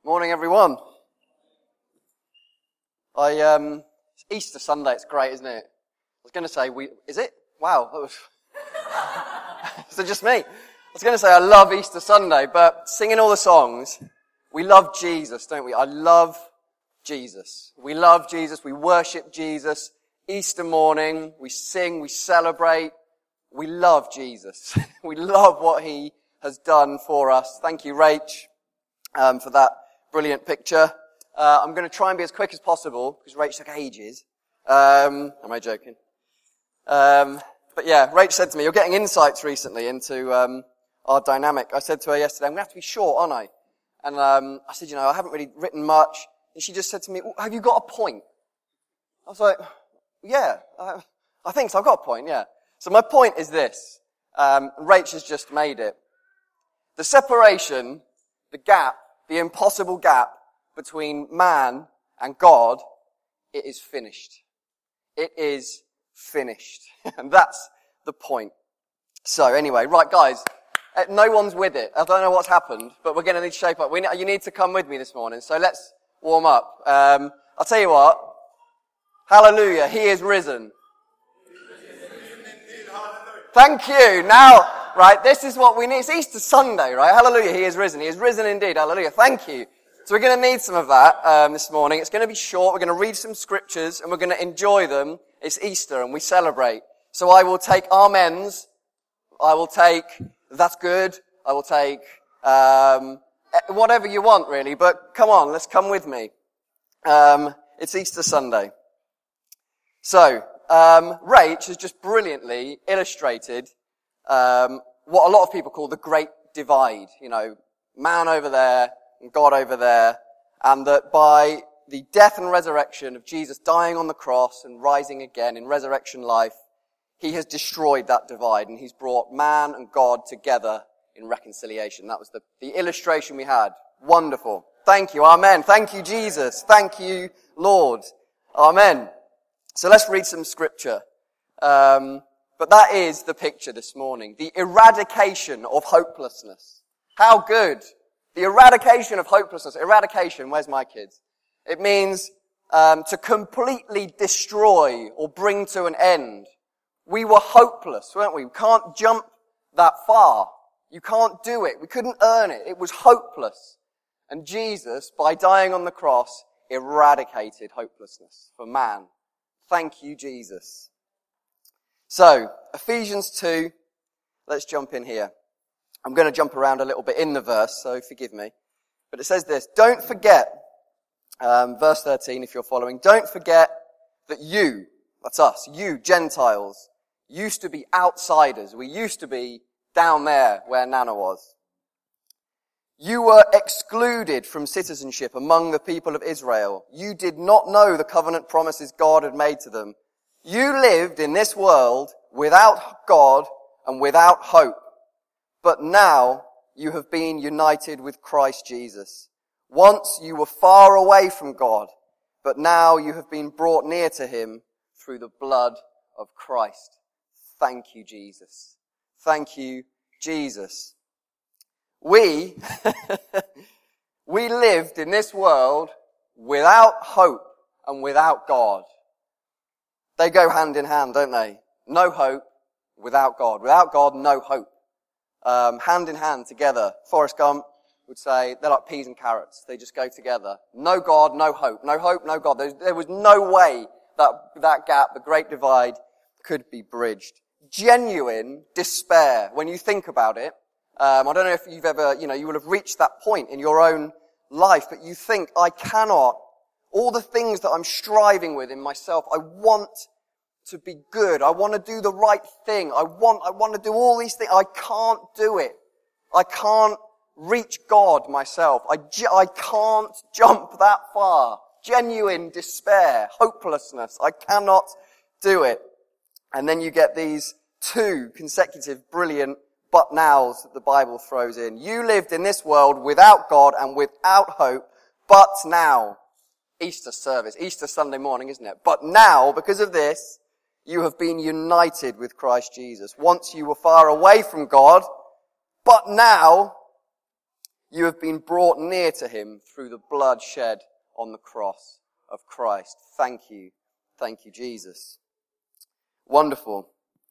Morning, everyone. It's Easter Sunday. It's great, isn't it? I was going to say, is it? Wow. That was so just me. I was going to say I love Easter Sunday, but singing all the songs, we love Jesus, don't we? I love Jesus. We love Jesus. We worship Jesus. Easter morning, we sing, we celebrate. We love Jesus. We love what he has done for us. Thank you, Rach, for that brilliant picture. I'm going to try and be as quick as possible because Rach took ages. Am I joking? But yeah, Rach said to me, you're getting insights recently into our dynamic. I said to her yesterday, I'm going to have to be short, aren't I? And I said, I haven't really written much. And she just said to me, have you got a point? I was like, yeah, I think so. I've got a point, yeah. So my point is this. Rach has just made it. The separation, the gap, the impossible gap between man and God, it is finished. It is finished. And that's the point. So anyway, right guys, no one's with it. I don't know what's happened, but we're going to need to shape up. You need to come with me this morning. So let's warm up. I'll tell you what. Hallelujah. He is risen. Thank you. Now, right, this is what we need. It's Easter Sunday, right? Hallelujah. He is risen. He is risen indeed. Hallelujah. Thank you. So we're going to need some of that this morning. It's going to be short. We're going to read some scriptures and we're going to enjoy them. It's Easter and we celebrate. So I will take amens. I will take that's good. I will take whatever you want really. But come on, let's come with me. It's Easter Sunday. So Rach has just brilliantly illustrated what a lot of people call the Great Divide. Man over there and God over there, and that by the death and resurrection of Jesus dying on the cross and rising again in resurrection life, he has destroyed that divide and he's brought man and God together in reconciliation. That was the illustration we had. Wonderful. Thank you. Amen. Thank you, Jesus. Thank you, Lord. Amen. So let's read some scripture. But that is the picture this morning. The eradication of hopelessness. How good. The eradication of hopelessness. Eradication, where's my kids? It means to completely destroy or bring to an end. We were hopeless, weren't we? We can't jump that far. You can't do it. We couldn't earn it. It was hopeless. And Jesus, by dying on the cross, eradicated hopelessness for man. Thank you, Jesus. So, Ephesians 2, let's jump in here. I'm going to jump around a little bit in the verse, so forgive me. But it says this, don't forget, verse 13 if you're following, don't forget that you, that's us, you Gentiles, used to be outsiders. We used to be down there where Nana was. You were excluded from citizenship among the people of Israel. You did not know the covenant promises God had made to them. You lived in this world without God and without hope. But now you have been united with Christ Jesus. Once you were far away from God, but now you have been brought near to him through the blood of Christ. Thank you, Jesus. Thank you, Jesus. We lived in this world without hope and without God. They go hand in hand, don't they? No hope without God. Without God, no hope. Hand in hand together. Forrest Gump would say they're like peas and carrots. They just go together. No God, no hope. No hope, no God. There was no way that gap, the great divide, could be bridged. Genuine despair. When you think about it, I don't know if you've ever, you will have reached that point in your own life, but you think, I cannot, all the things that I'm striving with in myself, I want to be good. I want to do the right thing. I want to do all these things. I can't do it. I can't reach God myself. I can't jump that far. Genuine despair, hopelessness. I cannot do it. And then you get these two consecutive brilliant but nows that the Bible throws in. You lived in this world without God and without hope, but now, Easter service, Easter Sunday morning, isn't it? But now, because of this, you have been united with Christ Jesus. Once you were far away from God, but now You have been brought near to him through the blood shed on the cross of Christ. Thank you. Thank you, Jesus. Wonderful.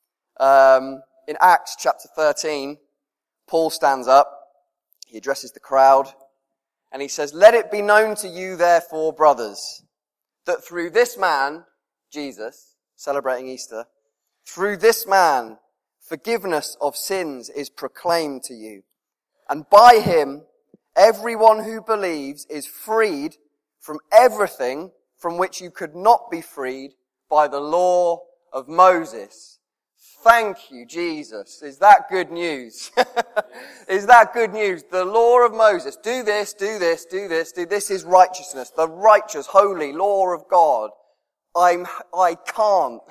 In Acts chapter 13, Paul stands up. He addresses the crowd and he says, "Let it be known to you, therefore, brothers, that through this man, Jesus, celebrating Easter, through this man, forgiveness of sins is proclaimed to you. And by him, everyone who believes is freed from everything from which you could not be freed by the law of Moses." Thank you, Jesus. Is that good news? Is that good news? The law of Moses. Do this, do this, do this, do this is righteousness. The righteous, holy law of God. I can't.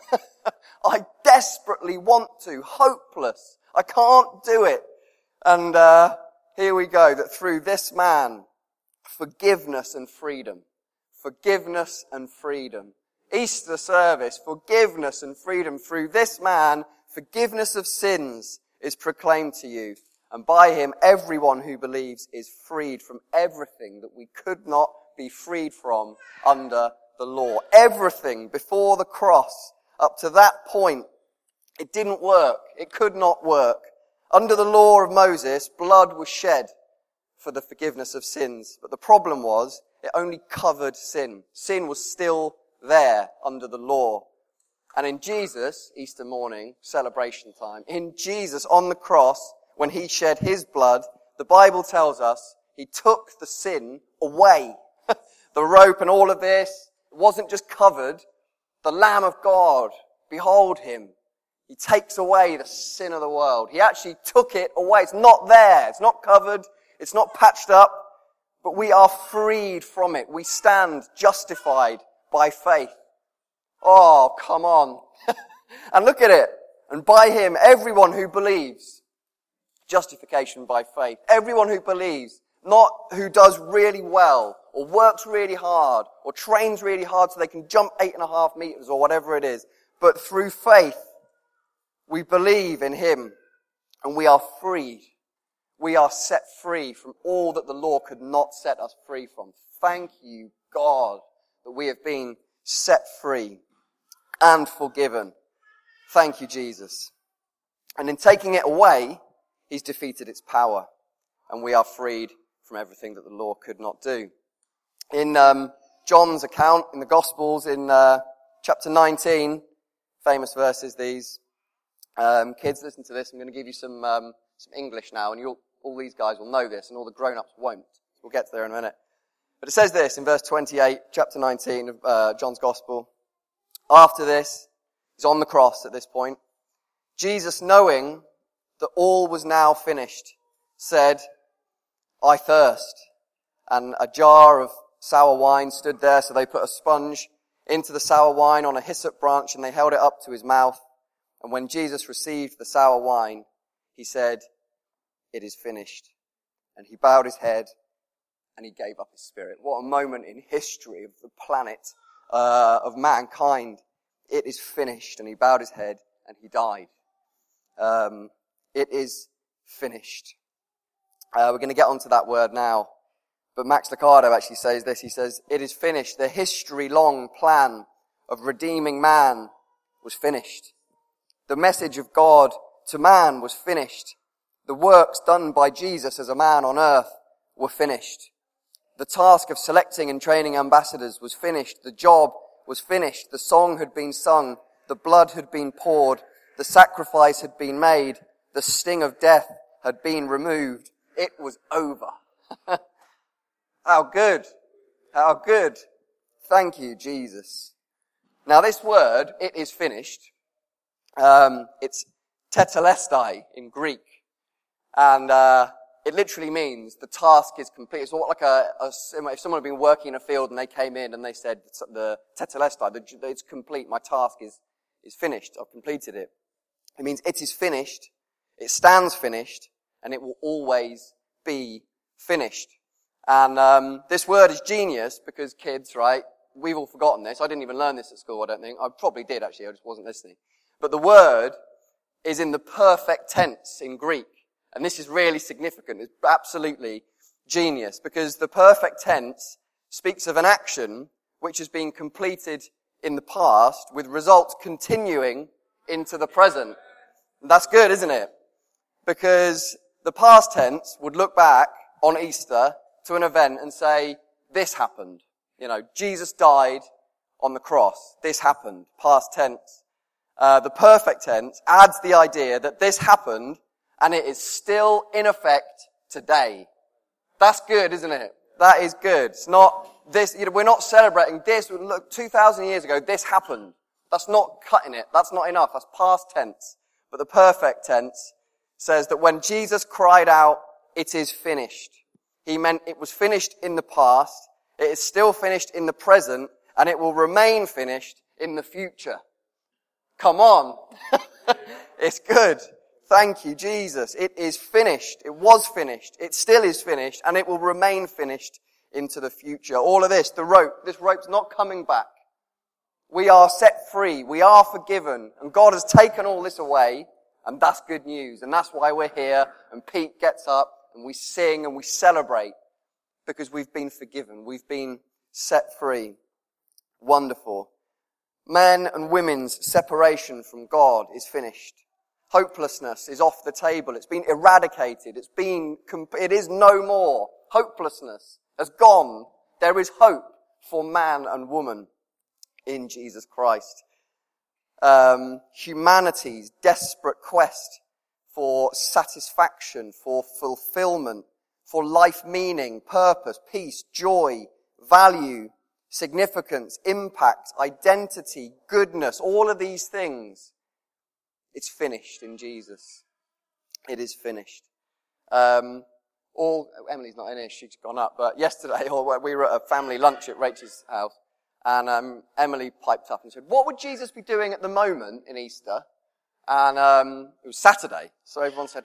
I desperately want to. Hopeless. I can't do it. And here we go, that through this man, forgiveness and freedom. Forgiveness and freedom. Easter service, forgiveness and freedom. Through this man, forgiveness of sins is proclaimed to you. And by him, everyone who believes is freed from everything that we could not be freed from under the law. Everything before the cross, up to that point, it didn't work. It could not work. Under the law of Moses, blood was shed for the forgiveness of sins. But the problem was, it only covered sin. Sin was still there under the law. And in Jesus, Easter morning, celebration time, in Jesus on the cross, when he shed his blood, the Bible tells us he took the sin away. The rope and all of this, it wasn't just covered. The Lamb of God, behold him. He takes away the sin of the world. He actually took it away. It's not there. It's not covered. It's not patched up. But we are freed from it. We stand justified by faith. Oh, come on. And look at it. And by him, everyone who believes, justification by faith. Everyone who believes, not who does really well, or works really hard, or trains really hard so they can jump 8.5 meters, or whatever it is. But through faith, we believe in him, and we are freed. We are set free from all that the law could not set us free from. Thank you, God, that we have been set free and forgiven. Thank you, Jesus. And in taking it away, he's defeated its power, and we are freed from everything that the law could not do. In John's account in the Gospels, in chapter 19, famous verses these. Kids, listen to this. I'm going to give you some English now, and all these guys will know this, and all the grown-ups won't. We'll get to there in a minute. But it says this in verse 28, chapter 19 of John's Gospel. After this, he's on the cross at this point. Jesus, knowing that all was now finished, said, "I thirst." And a jar of sour wine stood there, so they put a sponge into the sour wine on a hyssop branch, and they held it up to his mouth. And when Jesus received the sour wine, he said, "It is finished." And he bowed his head, and he gave up his spirit. What a moment in history of the planet, of mankind. It is finished. And he bowed his head, and he died. It is finished. We're going to get onto that word now. But Max Lucado actually says this. He says, "It is finished. The history-long plan of redeeming man was finished. The message of God to man was finished. The works done by Jesus as a man on earth were finished. The task of selecting and training ambassadors was finished. The job was finished. The song had been sung. The blood had been poured. The sacrifice had been made. The sting of death had been removed. It was over." How good. How good. Thank you, Jesus. Now this word, "it is finished," it's tetelestai in Greek. And it literally means the task is complete. It's not like if someone had been working in a field and they came in and they said, the tetelestai, it's complete, my task is finished, I've completed it. It means it is finished, it stands finished, and it will always be finished. And this word is genius because kids, right, we've all forgotten this. I didn't even learn this at school, I don't think. I probably did, actually, I just wasn't listening. But the word is in the perfect tense in Greek. And this is really significant. It's absolutely genius, because the perfect tense speaks of an action which has been completed in the past with results continuing into the present. And that's good, isn't it? Because the past tense would look back on Easter to an event and say, this happened. Jesus died on the cross. This happened. Past tense. The perfect tense adds the idea that this happened and it is still in effect today. That's good, isn't it? That is good. It's not this, we're not celebrating this. Look, 2,000 years ago, this happened. That's not cutting it. That's not enough. That's past tense. But the perfect tense says that when Jesus cried out, it is finished, he meant it was finished in the past, it is still finished in the present, and it will remain finished in the future. Come on. It's good. Thank you, Jesus. It is finished. It was finished. It still is finished, and it will remain finished into the future. All of this rope's not coming back. We are set free. We are forgiven. And God has taken all this away, and that's good news. And that's why we're here, and Pete gets up, and we sing, and we celebrate, because we've been forgiven. We've been set free. Wonderful. Men and women's separation from God is finished. Hopelessness is off the table. It's been eradicated. It is no more. Hopelessness has gone. There is hope for man and woman in Jesus Christ. Humanity's desperate quest for satisfaction, for fulfillment, for life meaning, purpose, peace, joy, value, significance, impact, identity, goodness, all of these things, it's finished in Jesus. It is finished. Emily's not in here, she's gone up, but yesterday we were at a family lunch at Rachel's house, and Emily piped up and said, what would Jesus be doing at the moment in Easter? And it was Saturday, so everyone said,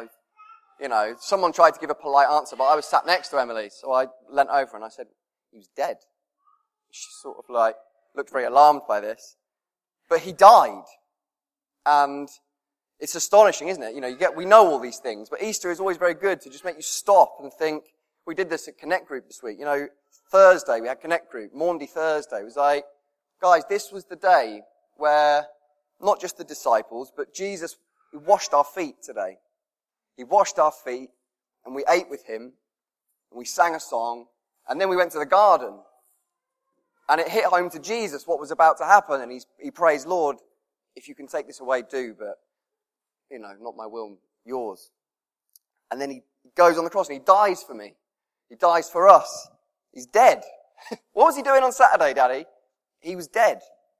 someone tried to give a polite answer, but I was sat next to Emily, so I leant over and I said, he was dead. She sort of looked very alarmed by this. But he died. And it's astonishing, isn't it? We know all these things, but Easter is always very good to just make you stop and think. We did this at Connect Group this week. Thursday we had Connect Group, Maundy Thursday. It was like, guys, this was the day where not just the disciples, but Jesus, he washed our feet today. He washed our feet, and we ate with him, and we sang a song, and then we went to the garden. And it hit home to Jesus what was about to happen, and he prays, Lord, if you can take this away, do, but, not my will, yours. And then he goes on the cross and he dies for me. He dies for us. He's dead. What was he doing on Saturday, Daddy? He was dead.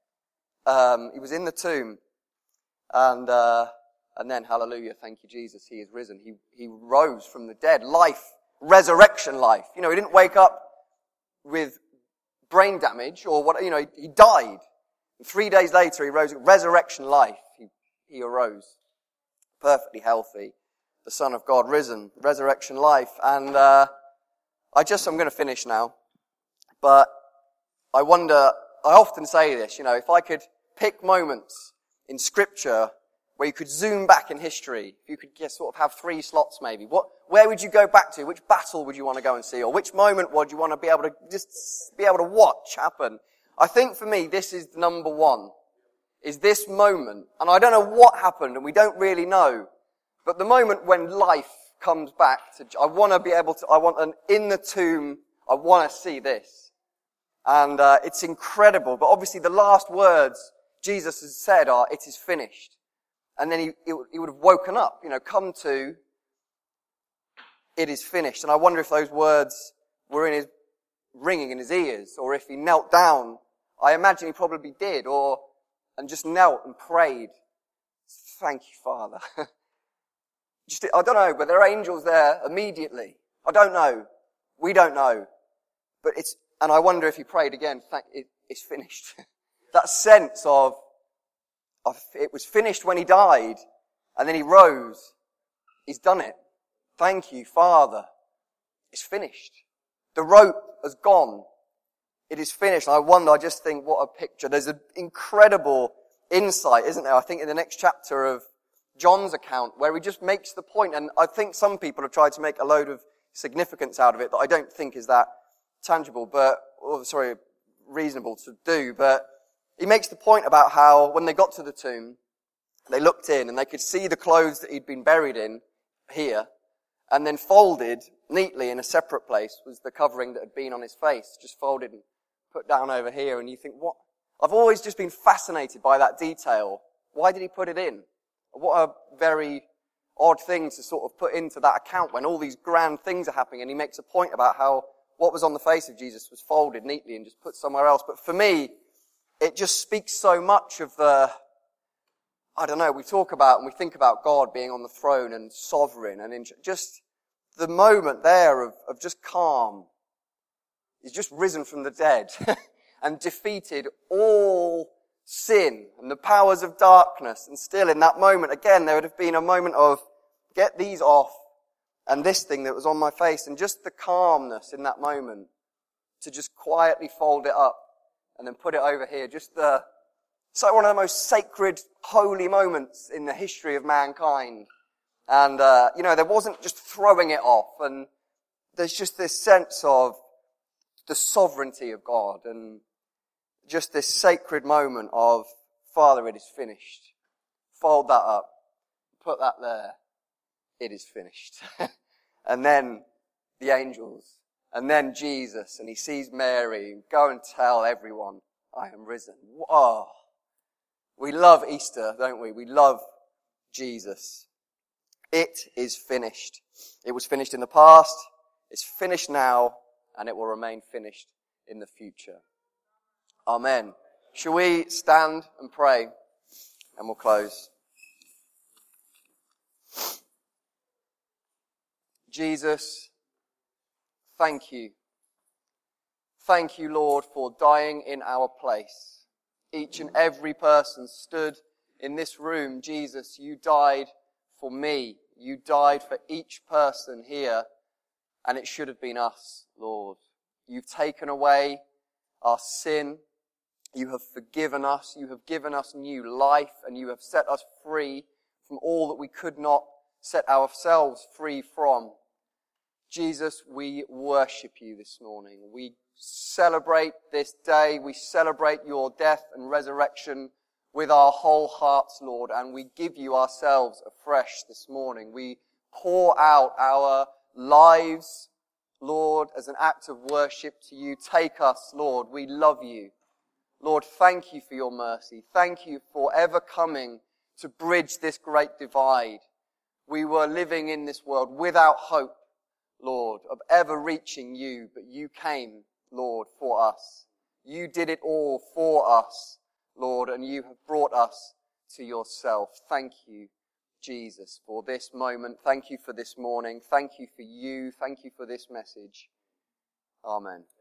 He was in the tomb. And then, hallelujah, thank you, Jesus, he is risen. He rose from the dead. Life, resurrection life. He didn't wake up with brain damage or what, he died. And 3 days later he rose, resurrection life. He arose. Perfectly healthy. The Son of God risen. Resurrection life. And, I'm going to finish now. But I often say this, if I could pick moments in Scripture where you could zoom back in history, if you could sort of have 3 slots maybe, where would you go back to? Which battle would you want to go and see? Or which moment would you want to be able to watch happen? I think for me, this is number 1, is this moment. And I don't know what happened, and we don't really know. But the moment when life comes back, I want in the tomb, I want to see this. And it's incredible. But obviously the last words Jesus has said are, it is finished. And then he would have woken up, come to, it is finished. And I wonder if those words were ringing in his ears, or if he knelt down. I imagine he probably did, and just knelt and prayed. Thank you, Father. I don't know, but there are angels there immediately. I don't know. We don't know. But and I wonder if he prayed again, it's finished. That sense of it was finished when he died, and then he rose. He's done it. Thank you, Father. It's finished. The rope has gone. It is finished. I just think, what a picture. There's an incredible insight, isn't there? I think in the next chapter of John's account, where he just makes the point, and I think some people have tried to make a load of significance out of it that I don't think is that tangible, reasonable to do. But he makes the point about how when they got to the tomb, they looked in and they could see the clothes that he'd been buried in here, and then folded neatly in a separate place was the covering that had been on his face, just folded and put down over here. And you think, what? I've always just been fascinated by that detail. Why did he put it in? What a very odd thing to sort of put into that account when all these grand things are happening. And he makes a point about how what was on the face of Jesus was folded neatly and just put somewhere else. But for me, it just speaks so much of we talk about and we think about God being on the throne and sovereign, and just the moment there of just calm. He's just risen from the dead and defeated all sin and the powers of darkness. And still in that moment, again, there would have been a moment of, get these off and this thing that was on my face, and just the calmness in that moment to just quietly fold it up and then put it over here. It's like one of the most sacred, holy moments in the history of mankind. And, there wasn't just throwing it off, and there's just this sense of the sovereignty of God, and just this sacred moment of, Father, it is finished. Fold that up. Put that there. It is finished. And then the angels, and then Jesus, and he sees Mary, go and tell everyone, I am risen. Oh, we love Easter, don't we? We love Jesus. It is finished. It was finished in the past, it's finished now, and it will remain finished in the future. Amen. Shall we stand and pray? And we'll close. Jesus, thank you. Thank you, Lord, for dying in our place. Each and every person stood in this room. Jesus, you died for me. You died for each person here, and it should have been us, Lord. You've taken away our sin. You have forgiven us. You have given us new life, and you have set us free from all that we could not set ourselves free from. Jesus, we worship you this morning. We celebrate this day. We celebrate your death and resurrection with our whole hearts, Lord, and we give you ourselves afresh this morning. We pour out our lives, Lord, as an act of worship to you. Take us, Lord. We love you. Lord, thank you for your mercy. Thank you for ever coming to bridge this great divide. We were living in this world without hope, Lord, of ever reaching you, but you came, Lord, for us. You did it all for us, Lord, and you have brought us to yourself. Thank you, Jesus, for this moment. Thank you for this morning. Thank you for you. Thank you for this message. Amen.